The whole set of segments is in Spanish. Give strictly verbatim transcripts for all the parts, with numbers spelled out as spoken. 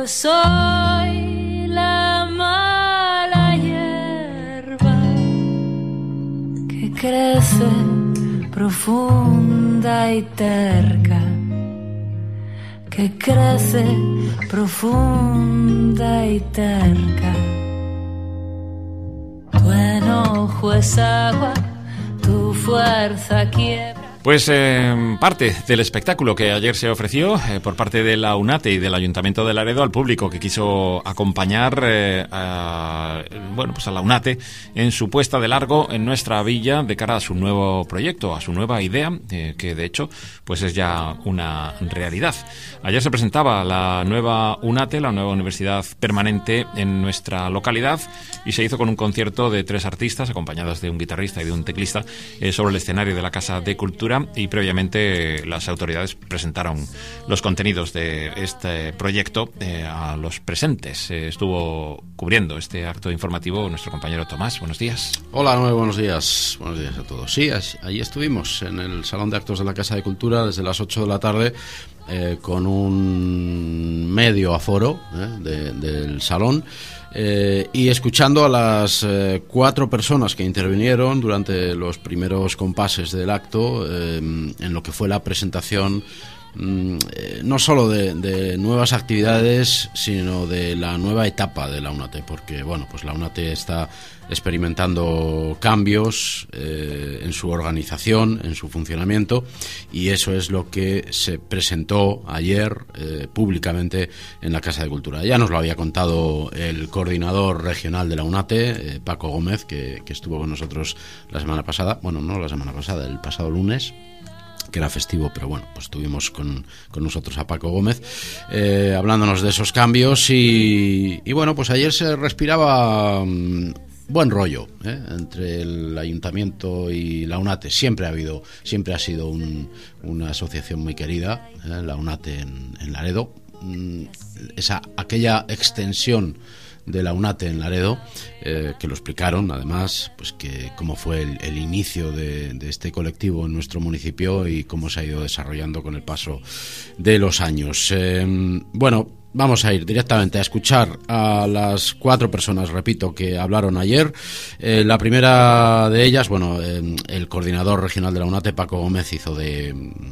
Yo soy la mala hierba que crece profunda y terca, que crece profunda y terca. Tu enojo es agua, tu fuerza quiebra. Pues eh, parte del espectáculo que ayer se ofreció eh, por parte de la UNATE y del Ayuntamiento de Laredo al público que quiso acompañar eh, a, bueno, pues a la UNATE en su puesta de largo en nuestra villa de cara a su nuevo proyecto, a su nueva idea, eh, que de hecho pues es ya una realidad. Ayer se presentaba la nueva UNATE, la nueva universidad permanente en nuestra localidad, y se hizo con un concierto de tres artistas acompañados de un guitarrista y de un teclista eh, sobre el escenario de la Casa de Cultura. Y previamente las autoridades presentaron los contenidos de este proyecto eh, a los presentes. Eh, estuvo cubriendo este acto informativo nuestro compañero Tomás. Buenos días. Hola, muy buenos días. Buenos días a todos. Sí, allí estuvimos en el Salón de Actos de la Casa de Cultura desde las ocho de la tarde eh, con un medio aforo eh, de, del salón. Eh, y escuchando a las eh, cuatro personas que intervinieron durante los primeros compases del acto eh, en lo que fue la presentación mm, eh, no solo de, de nuevas actividades, sino de la nueva etapa de la UNATE, porque bueno, pues la UNATE está experimentando cambios eh, en su organización, en su funcionamiento, y eso es lo que se presentó ayer eh, públicamente en la Casa de Cultura. Ya nos lo había contado el coordinador regional de la UNATE, eh, Paco Gómez, que, que estuvo con nosotros la semana pasada, bueno, no la semana pasada, el pasado lunes, que era festivo, pero bueno, pues tuvimos con, con nosotros a Paco Gómez eh, hablándonos de esos cambios y, y bueno, pues ayer se respiraba um, buen rollo ¿eh? entre el ayuntamiento y la UNATE. Siempre ha habido, siempre ha sido un, una asociación muy querida, ¿eh? la UNATE en, en Laredo. Mm, esa, aquella extensión de la UNATE en Laredo, eh, que lo explicaron además, pues que cómo fue el, el inicio de, de este colectivo en nuestro municipio y cómo se ha ido desarrollando con el paso de los años. Eh, bueno, vamos a ir directamente a escuchar a las cuatro personas, repito, que hablaron ayer. Eh, la primera de ellas, bueno, eh, el coordinador regional de la UNATE, Paco Gómez, hizo de...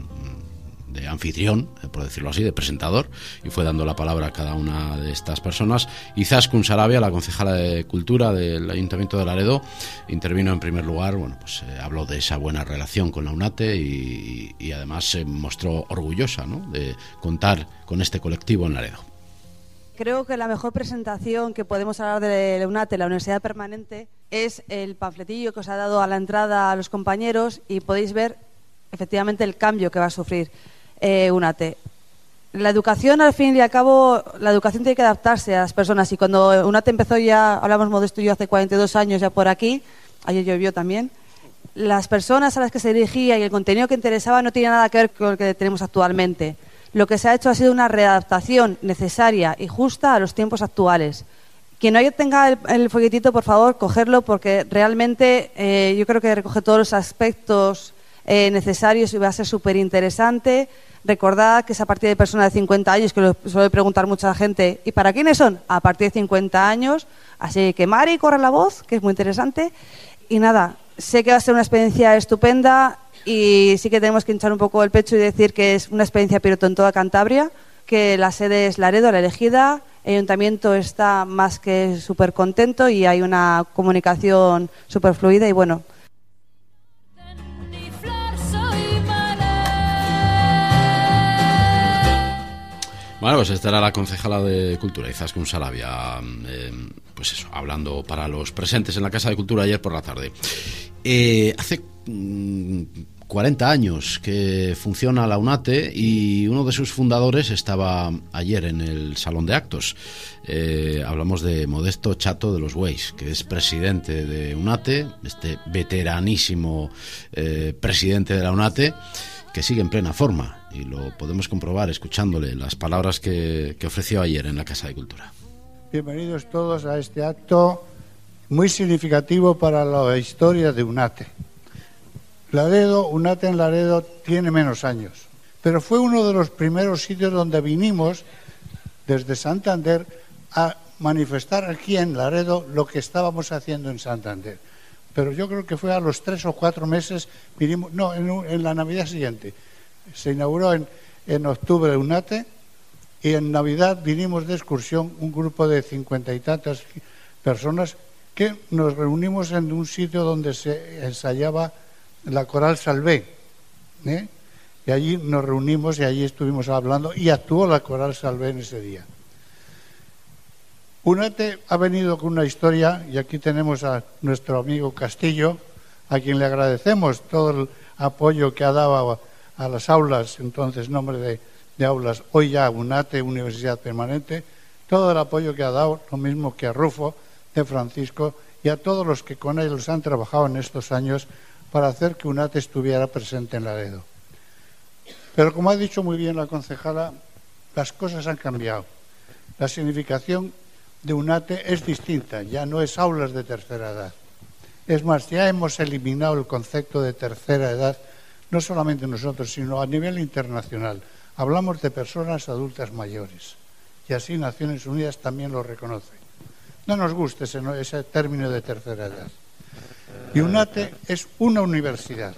de anfitrión, por decirlo así, de presentador, y fue dando la palabra a cada una de estas personas. Izaskun Sarabia, la concejala de Cultura del Ayuntamiento de Laredo, intervino en primer lugar. Bueno, pues eh, habló de esa buena relación con la UNATE y, y además se mostró orgullosa, ¿no?, de contar con este colectivo en Laredo. Creo que la mejor presentación que podemos hablar de la UNATE, la Universidad Permanente, es el panfletillo que os ha dado a la entrada a los compañeros, y podéis ver efectivamente el cambio que va a sufrir Eh, UNATE. La educación, al fin y al cabo, la educación tiene que adaptarse a las personas, y cuando UNATE empezó, ya hablamos modesto yo hace cuarenta y dos años ya por aquí, ayer llovió también, las personas a las que se dirigía y el contenido que interesaba no tiene nada que ver con el que tenemos actualmente. Lo que se ha hecho ha sido una readaptación necesaria y justa a los tiempos actuales. Quien no tenga el, el folletito, por favor, cogerlo, porque realmente eh, yo creo que recoge todos los aspectos Eh, necesarios y va a ser súper interesante. Recordad que es a partir de personas de cincuenta años, que lo suele preguntar mucha gente. ¿Y para quiénes son? A partir de cincuenta años. Así que Mari, corre la voz, que es muy interesante. Y nada, sé que va a ser una experiencia estupenda, y sí que tenemos que hinchar un poco el pecho y decir que es una experiencia piloto en toda Cantabria, que la sede es Laredo, la elegida. El ayuntamiento está más que súper contento y hay una comunicación súper fluida y bueno. Bueno, pues esta era la concejala de Cultura, Izaskun Sarabia, eh, pues eso, hablando para los presentes en la Casa de Cultura ayer por la tarde. Eh, hace mmm, cuarenta años que funciona la UNATE, y uno de sus fundadores estaba ayer en el Salón de Actos. Eh, hablamos de Modesto Chato de los Bueis, que es presidente de UNATE, este veteranísimo eh, presidente de la UNATE, que sigue en plena forma, y lo podemos comprobar escuchándole las palabras que, que ofreció ayer en la Casa de Cultura. Bienvenidos todos a este acto muy significativo para la historia de UNATE. Laredo, UNATE en Laredo tiene menos años, pero fue uno de los primeros sitios donde vinimos desde Santander a manifestar aquí en Laredo lo que estábamos haciendo en Santander. Pero yo creo que fue a los tres o cuatro meses, vinimos, no, en, en la Navidad siguiente. Se inauguró en, en octubre UNATE y en Navidad vinimos de excursión un grupo de cincuenta y tantas personas que nos reunimos en un sitio donde se ensayaba la Coral Salvé, ¿eh? Y allí nos reunimos y allí estuvimos hablando y actuó la Coral Salvé en ese día. UNATE ha venido con una historia y aquí tenemos a nuestro amigo Castillo, a quien le agradecemos todo el apoyo que ha dado a, a las aulas, entonces nombre de, de aulas, hoy ya UNATE, Universidad Permanente, todo el apoyo que ha dado, lo mismo que a Rufo de Francisco y a todos los que con ellos han trabajado en estos años para hacer que UNATE estuviera presente en Laredo. Pero como ha dicho muy bien la concejala, las cosas han cambiado. La significación de UNATE es distinta, ya no es aulas de tercera edad. Es más, ya hemos eliminado el concepto de tercera edad, no solamente nosotros, sino a nivel internacional. Hablamos de personas adultas mayores y así Naciones Unidas también lo reconoce. No nos gusta ese, ese término de tercera edad. Y UNATE es una universidad.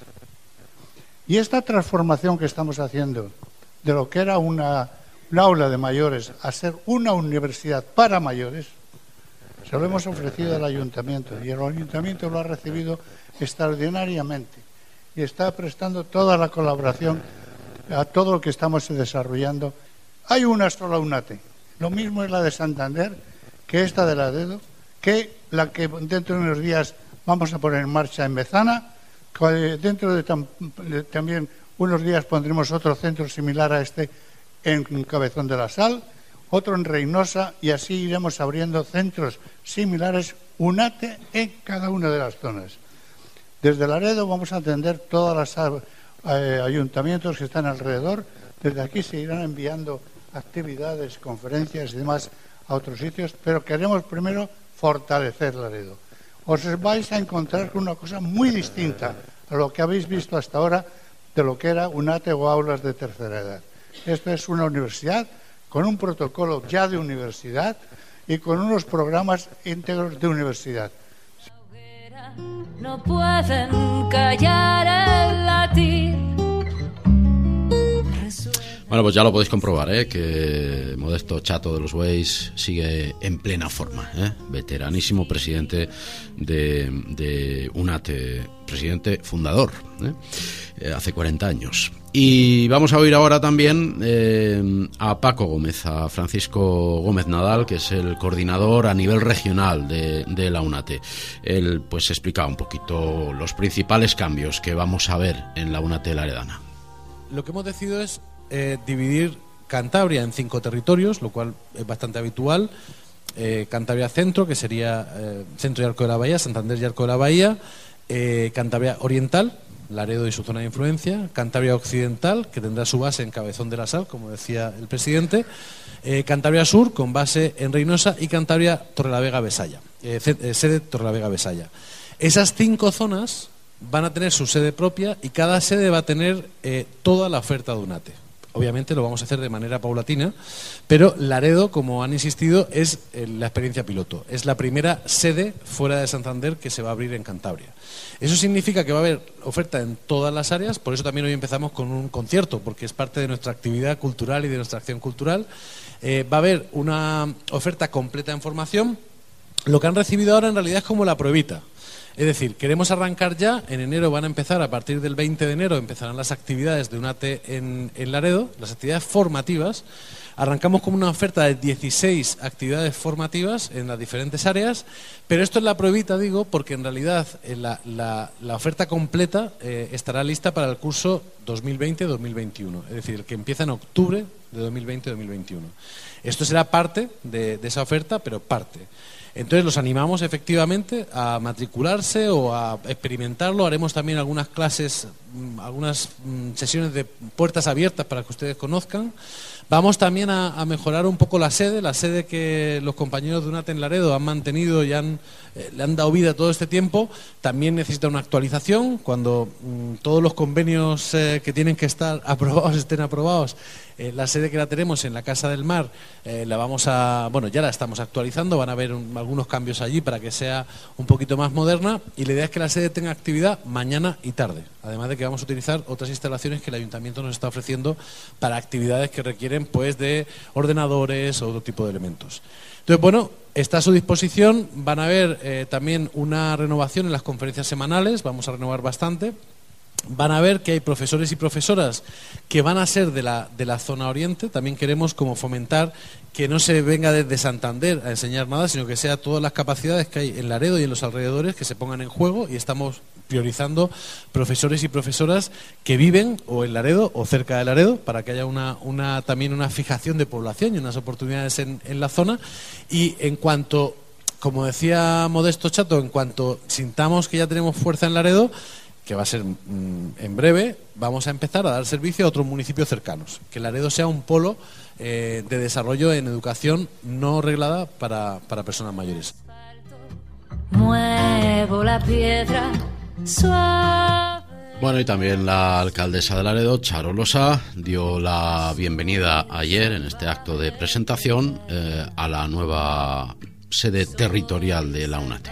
Y esta transformación que estamos haciendo de lo que era una, un aula de mayores a ser una universidad para mayores, se lo hemos ofrecido al ayuntamiento y el ayuntamiento lo ha recibido extraordinariamente y está prestando toda la colaboración a todo lo que estamos desarrollando. Hay una sola UNATE, lo mismo es la de Santander que esta de Laredo, que la que dentro de unos días vamos a poner en marcha en Bezana. Dentro de, tam, de también unos días pondremos otro centro similar a este en Cabezón de la Sal, otro en Reynosa y así iremos abriendo centros similares UNATE en cada una de las zonas. Desde Laredo vamos a atender todos los eh, ayuntamientos que están alrededor. Desde aquí se irán enviando actividades, conferencias y demás a otros sitios, pero queremos primero fortalecer Laredo. Os vais a encontrar con una cosa muy distinta a lo que habéis visto hasta ahora de lo que era UNATE o aulas de tercera edad. Esto es una universidad con un protocolo ya de universidad y con unos programas íntegros de universidad. No pueden callar el latir. Bueno, pues ya lo podéis comprobar, ¿eh? Que Modesto Chato de los Bueis sigue en plena forma, ¿eh? Veteranísimo presidente de, de UNATE, presidente fundador, ¿eh? Eh, hace cuarenta años. Y vamos a oír ahora también eh, a Paco Gómez, a Francisco Gómez Nadal, que es el coordinador a nivel regional de, de la UNATE. Él pues explica un poquito los principales cambios que vamos a ver en la UNATE laredana. Lo que hemos decidido es Eh, dividir Cantabria en cinco territorios, lo cual es bastante habitual. eh, Cantabria Centro, que sería eh, Centro y Arco de la Bahía, Santander y Arco de la Bahía. eh, Cantabria Oriental, Laredo y su zona de influencia. Cantabria Occidental, que tendrá su base en Cabezón de la Sal, como decía el presidente. eh, Cantabria Sur, con base en Reynosa. Y Cantabria Torrelavega-Besaya, eh, eh, sede Torrelavega-Besaya. Esas cinco zonas van a tener su sede propia y cada sede va a tener eh, toda la oferta de UNATE. Obviamente lo vamos a hacer de manera paulatina, pero Laredo, como han insistido, es eh, la experiencia piloto. Es la primera sede fuera de Santander que se va a abrir en Cantabria. Eso significa que va a haber oferta en todas las áreas, por eso también hoy empezamos con un concierto, porque es parte de nuestra actividad cultural y de nuestra acción cultural. Eh, va a haber una oferta completa en formación. Lo que han recibido ahora en realidad es como la pruebita. Es decir, queremos arrancar ya, en enero van a empezar, a partir del veinte de enero empezarán las actividades de UNATE en, en Laredo, las actividades formativas. Arrancamos con una oferta de dieciséis actividades formativas en las diferentes áreas, pero esto es la pruebita, digo, porque en realidad eh, la, la, la oferta completa eh, estará lista para el curso dos mil veinte dos mil veintiuno, es decir, el que empieza en octubre de dos mil veinte dos mil veintiuno. Esto será parte de, de esa oferta, pero parte. Entonces los animamos efectivamente a matricularse o a experimentarlo. Haremos también algunas clases mm, algunas mm, sesiones de puertas abiertas para que ustedes conozcan. Vamos también a, a mejorar un poco la sede, la sede que los compañeros de UNATE en Laredo han mantenido y han, eh, le han dado vida todo este tiempo. También necesita una actualización. Cuando mmm, todos los convenios eh, que tienen que estar aprobados estén aprobados, eh, la sede que la tenemos en la Casa del Mar, eh, la vamos a, bueno, ya la estamos actualizando. Van a haber un, algunos cambios allí para que sea un poquito más moderna, y la idea es que la sede tenga actividad mañana y tarde. Además de que vamos a utilizar otras instalaciones que el Ayuntamiento nos está ofreciendo para actividades que requieren pues de ordenadores o otro tipo de elementos. Entonces, bueno, está a su disposición. Van a ver eh, también una renovación en las conferencias semanales, vamos a renovar bastante. Van a ver que hay profesores y profesoras que van a ser de la, de la zona oriente. También queremos como fomentar que no se venga desde Santander a enseñar nada, sino que sea todas las capacidades que hay en Laredo y en los alrededores que se pongan en juego, y estamos priorizando profesores y profesoras que viven o en Laredo o cerca de Laredo, para que haya una, una también una fijación de población y unas oportunidades en, en la zona. Y en cuanto, como decía Modesto Chato, en cuanto sintamos que ya tenemos fuerza en Laredo, que va a ser mmm, en breve, vamos a empezar a dar servicio a otros municipios cercanos. Que Laredo sea un polo eh, de desarrollo en educación no reglada para, para personas mayores. Muevo la piedra suave. Bueno, y también la alcaldesa de Laredo, Charo Losa, dio la bienvenida ayer en este acto de presentación eh, a la nueva sede territorial de la UNATE.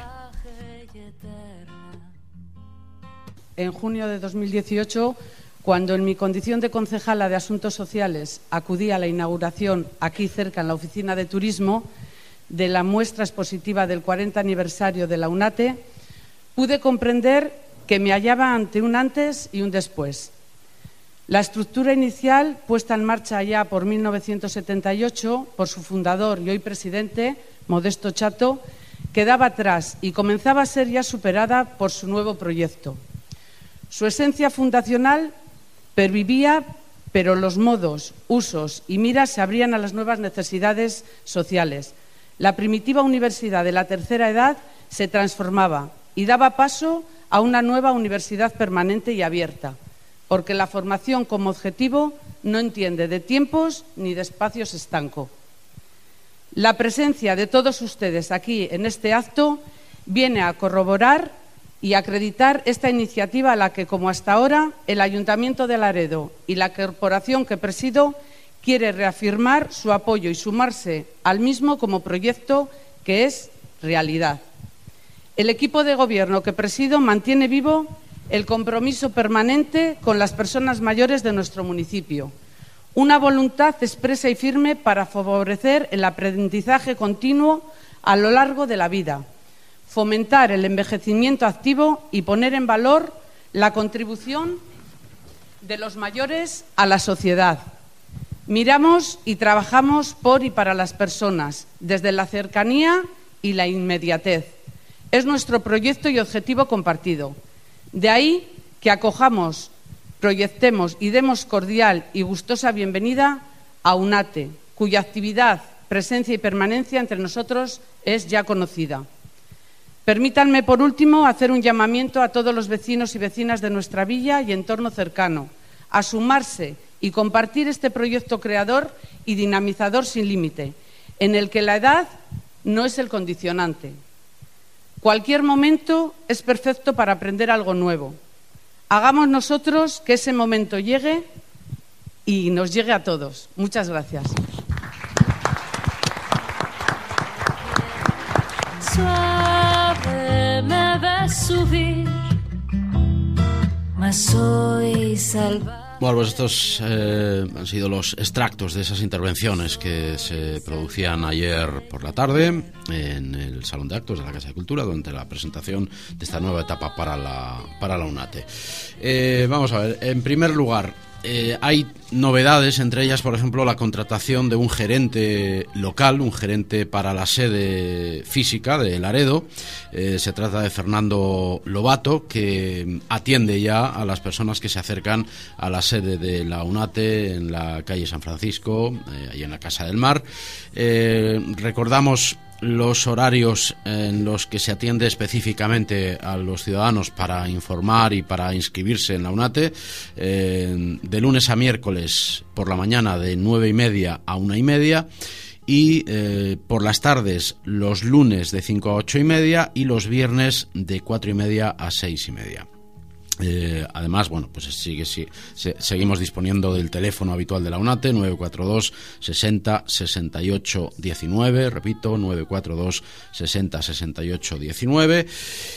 En junio de dos mil dieciocho, cuando en mi condición de concejala de Asuntos Sociales acudí a la inauguración aquí cerca en la oficina de turismo de la muestra expositiva del cuarenta aniversario de la UNATE, pude comprender que me hallaba ante un antes y un después. La estructura inicial, puesta en marcha ya por mil novecientos setenta y ocho por su fundador y hoy presidente, Modesto Chato, quedaba atrás y comenzaba a ser ya superada por su nuevo proyecto. Su esencia fundacional pervivía, pero los modos, usos y miras se abrían a las nuevas necesidades sociales. La primitiva universidad de la tercera edad se transformaba y daba paso a una nueva universidad permanente y abierta, porque la formación como objetivo no entiende de tiempos ni de espacios estanco. La presencia de todos ustedes aquí en este acto viene a corroborar y acreditar esta iniciativa a la que, como hasta ahora, el Ayuntamiento de Laredo y la corporación que presido quiere reafirmar su apoyo y sumarse al mismo como proyecto que es realidad. El equipo de gobierno que presido mantiene vivo el compromiso permanente con las personas mayores de nuestro municipio, una voluntad expresa y firme para favorecer el aprendizaje continuo a lo largo de la vida, fomentar el envejecimiento activo y poner en valor la contribución de los mayores a la sociedad. Miramos y trabajamos por y para las personas, desde la cercanía y la inmediatez. Es nuestro proyecto y objetivo compartido. De ahí que acojamos, proyectemos y demos cordial y gustosa bienvenida a UNATE, cuya actividad, presencia y permanencia entre nosotros es ya conocida. Permítanme, por último, hacer un llamamiento a todos los vecinos y vecinas de nuestra villa y entorno cercano a sumarse y compartir este proyecto creador y dinamizador sin límite, en el que la edad no es el condicionante. Cualquier momento es perfecto para aprender algo nuevo. Hagamos nosotros que ese momento llegue y nos llegue a todos. Muchas gracias. Suave me ves subir, mas soy salvaje. Bueno, pues estos eh, han sido los extractos de esas intervenciones que se producían ayer por la tarde en el Salón de Actos de la Casa de Cultura durante la presentación de esta nueva etapa para la, para la UNATE. Eh, vamos a ver, en primer lugar, Eh, hay novedades, entre ellas, por ejemplo, la contratación de un gerente local, un gerente para la sede física de Laredo. Eh, se trata de Fernando Lobato, que atiende ya a las personas que se acercan a la sede de la UNATE en la calle San Francisco, eh, ahí en la Casa del Mar. Eh, recordamos los horarios en los que se atiende específicamente a los ciudadanos para informar y para inscribirse en la UNATE, eh, de lunes a miércoles por la mañana de nueve y media a una y media, y eh, por las tardes los lunes de cinco a ocho y media y los viernes de cuatro y media a seis y media. Eh, además, bueno, pues sigue, sigue, se, seguimos disponiendo del teléfono habitual de la UNATE, nueve cuatro dos sesenta sesenta y ocho diecinueve, repito, nueve cuatro dos sesenta sesenta y ocho diecinueve,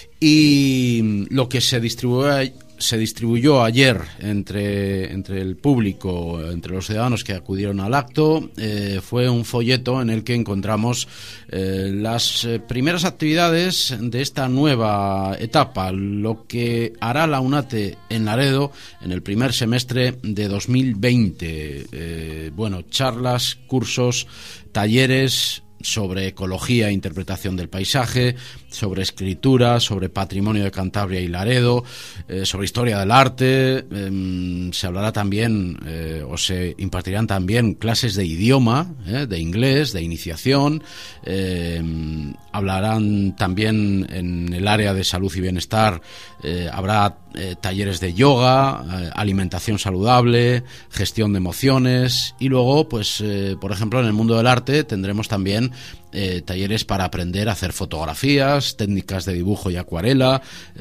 y lo que se distribuye se distribuyó ayer entre, entre el público, entre los ciudadanos que acudieron al acto, eh, fue un folleto en el que encontramos eh, las eh, primeras actividades de esta nueva etapa, lo que hará la UNATE en Laredo en el primer semestre de dos mil veinte. Eh, bueno, charlas, cursos, talleres sobre ecología e interpretación del paisaje, sobre escritura, sobre patrimonio de Cantabria y Laredo, eh, sobre historia del arte. Eh, se hablará también eh, o se impartirán también clases de idioma, eh, de inglés, de iniciación. Eh, hablarán también en el área de salud y bienestar, eh, habrá eh, talleres de yoga, eh, alimentación saludable, gestión de emociones, y luego, pues, eh, por ejemplo, en el mundo del arte tendremos también Eh, talleres para aprender a hacer fotografías, técnicas de dibujo y acuarela,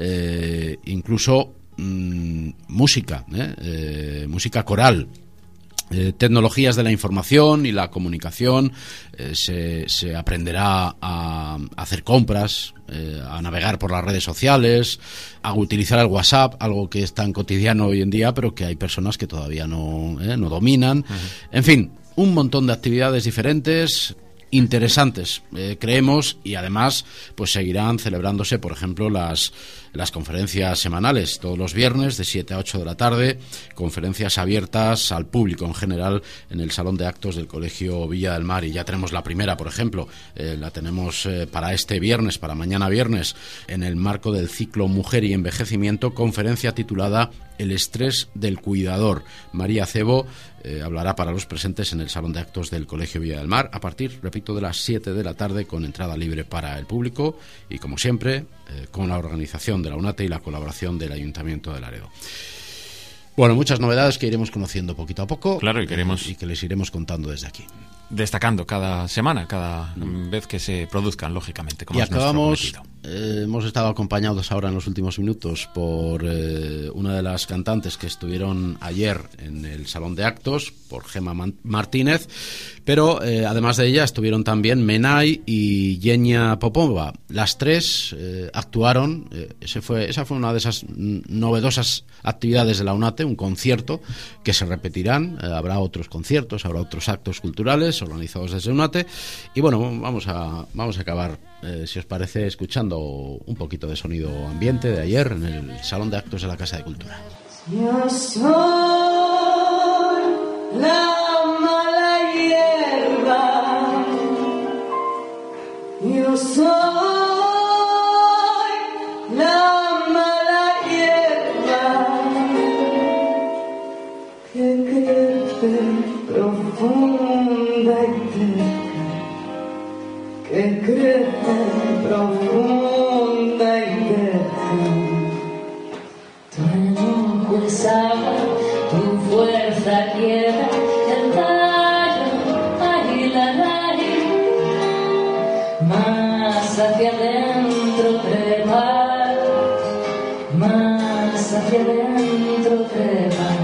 eh, incluso mmm, música, eh, eh, música coral. Eh, tecnologías de la información y la comunicación, eh, se, se aprenderá a, a hacer compras, eh, a navegar por las redes sociales, a utilizar el WhatsApp, algo que es tan cotidiano hoy en día, pero que hay personas que todavía no, eh, no dominan. Uh-huh. En fin, un montón de actividades diferentes, interesantes, eh, creemos, y además pues seguirán celebrándose, por ejemplo, las las conferencias semanales todos los viernes de siete a ocho de la tarde, conferencias abiertas al público en general en el Salón de Actos del Colegio Villa del Mar. Y ya tenemos la primera, por ejemplo, eh, la tenemos eh, para este viernes, para mañana viernes, en el marco del ciclo Mujer y Envejecimiento, conferencia titulada El estrés del cuidador. María Cebo eh, hablará para los presentes en el Salón de Actos del Colegio Villa del Mar a partir, repito, de las siete de la tarde, con entrada libre para el público y, como siempre, eh, con la organización de la UNATE y la colaboración del Ayuntamiento de Laredo. Bueno, muchas novedades que iremos conociendo poquito a poco. Claro, y queremos... Eh, y que les iremos contando desde aquí. Destacando cada semana, cada mm. vez que se produzcan, lógicamente, como y es acabamos, eh, hemos estado acompañados ahora en los últimos minutos por eh, una de las cantantes que estuvieron ayer en el Salón de Actos, por Gemma Man- Martínez, pero eh, además de ella estuvieron también Menay y Yenia Popova. Las tres eh, actuaron, eh, ese fue, esa fue una de esas novedosas actividades de la UNATE, un concierto que se repetirán, eh, habrá otros conciertos, habrá otros actos culturales organizados desde UNATE, y bueno, vamos a vamos a acabar, eh, si os parece, escuchando un poquito de sonido ambiente de ayer en el Salón de Actos de la Casa de Cultura. Yo soy la mala hierba, yo soy la mala hierba que crece profunda y terca, que crece profunda y terca. Tu enojo es agua, tu fuerza quieta, el tallo, ahí la nariz, más hacia adentro trepar, más hacia adentro trepar.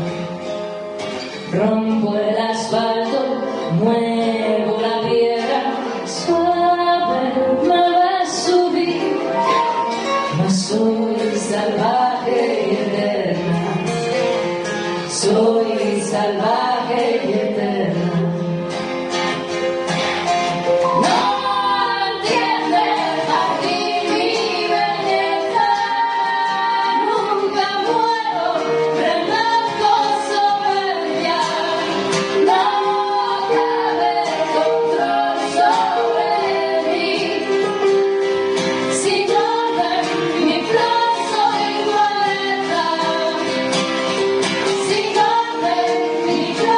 Rompo el asfalto, muevo la piedra, suave me va a subir, mas soy salvaje y eterna, soy salvaje y eterna. No entiendes aquí mi belleza, nunca muero, renazco soberbia, no cabe control sobre mí, si no mi flor soy poeta, si no mi flor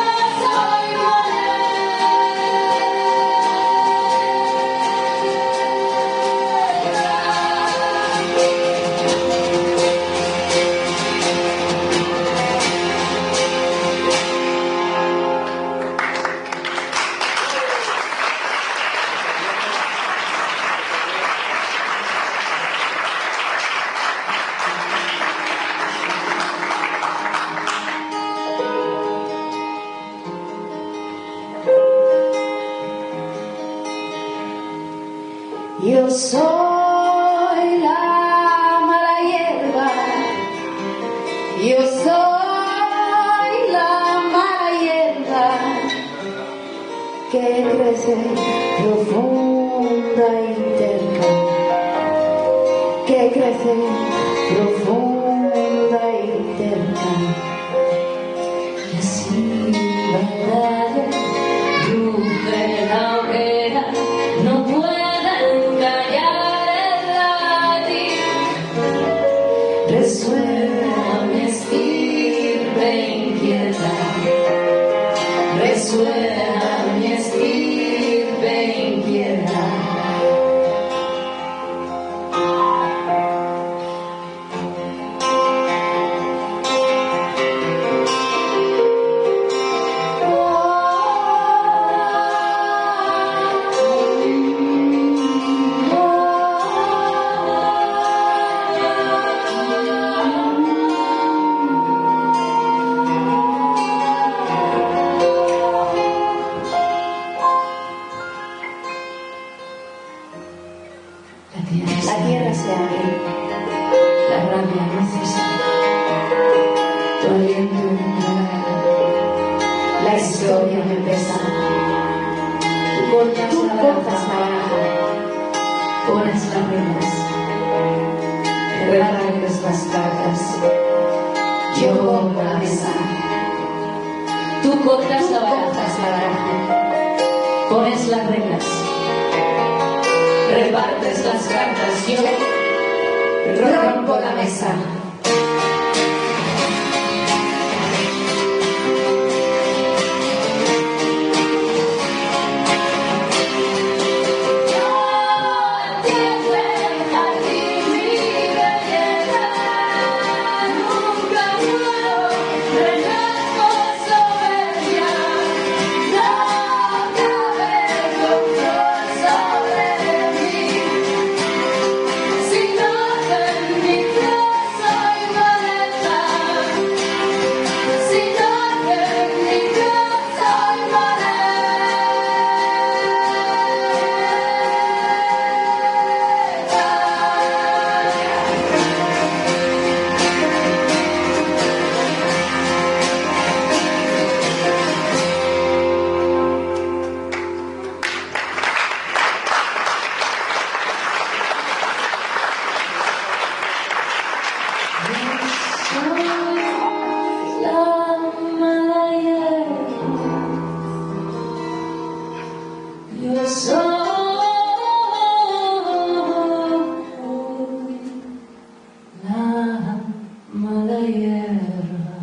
soy la mala hierba, yo soy la mala hierba que crece profunda y terca, que crece profunda y terca, y así batalla, Ruge la hoguera, no pueden callar el latir. resuena mi estirpe inquieta, resuena mi estirpe inquieta. La tierra se abre, la rabia no cesa, tu aliento me halaga, la historia me pesa. Tú cortas la baraja, pones las reglas, repartes las cartas, yo pongo la mesa. Tú cortas la Cortas baraja, la baraja, pones las reglas, repartes las cartas, yo rompo la mesa. Yo soy la mala hierba.